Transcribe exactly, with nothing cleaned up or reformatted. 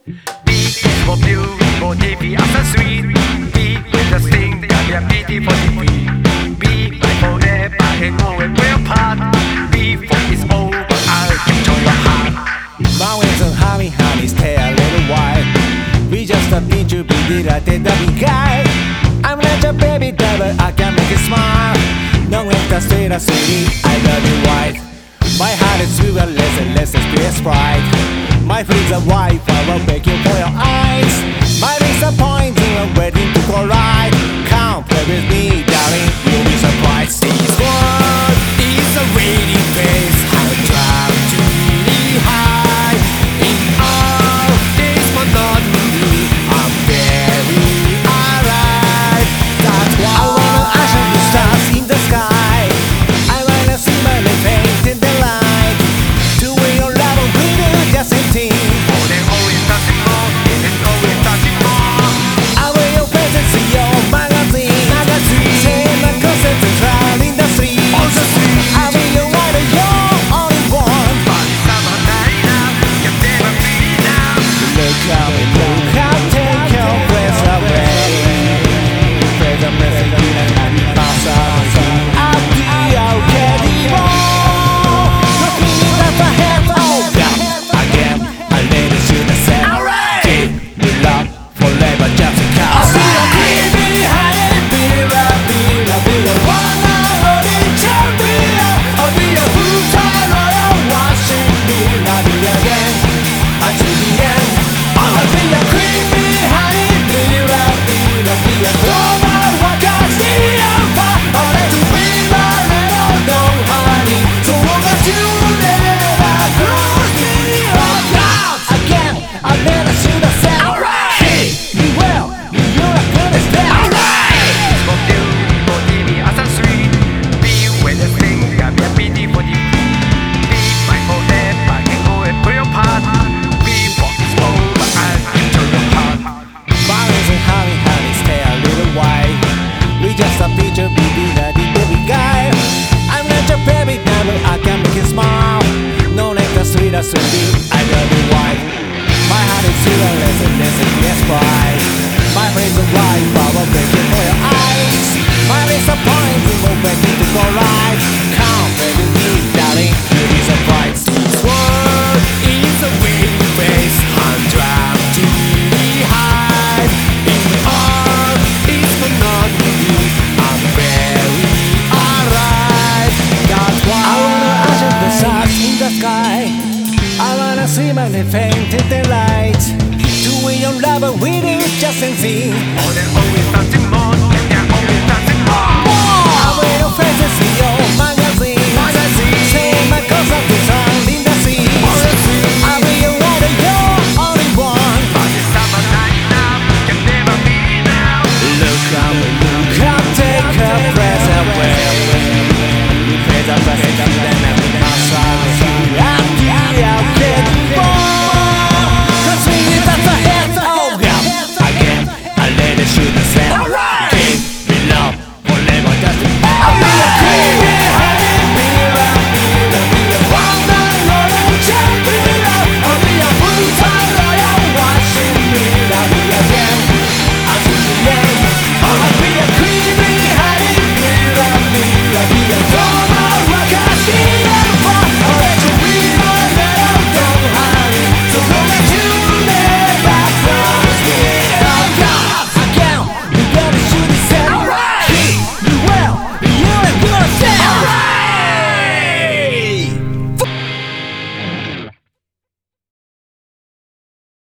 B is for beautiful, T V as a sweet. B with the sting, they are beautiful T V. B like forever and always will part. B for it's over, I'll enjoy your heart. Mountains and honey, honey, stay a little while. We just a been to be delighted that we guy. I'm not your baby devil, I can make you smile. No extra sweet or sweetie, I love you white. My heart is real, listen, listen, be a sprite. My feet are white, I will beg you for your eyes. My disappointing, I'm waiting to collide. Come play with me, darling, you'll be surprised. This world is a radiant face, I'll drive to really high. In all this monotony, I'm very alright. That's why I wanna usher the stars in the sky. I wanna see my lips paint in the light. Doing your love and we do the same thing. Oh, they're always touching more, it's always touching more. I wear your presence in your magazine. Magazine. Say my concept is round in the street. On the street. I wear your white and you're only one. But it's summer night now, can never be now. Look out, look out, take your breath away. Breath of message in a candy pasta. I'll be already wrong. Looking in the head, oh God. Again, I let it shoot the set. Alright. Give me love forever, just a cow. Alright. Just a picture, baby, that the baby guy. I'm not your baby devil, I can make you smile. No like the sweet or sweetie, I love you white. My heart is zero, listen, listen, yes, pride. My friends are right, but I'll break it for your eyes. My disappointing will break me to go right. Come, baby, me, darling, you be surprised. This world is a waiting face, I'm trying to be high. In the heart, it's for not with you. I'm very alright. That's why I wanna usher the stars in the sky. I wanna see my faint in the light. Doing your love and we do just and see. Oh, they're always touching more, and they're always touching more. I wear your faces in your mind.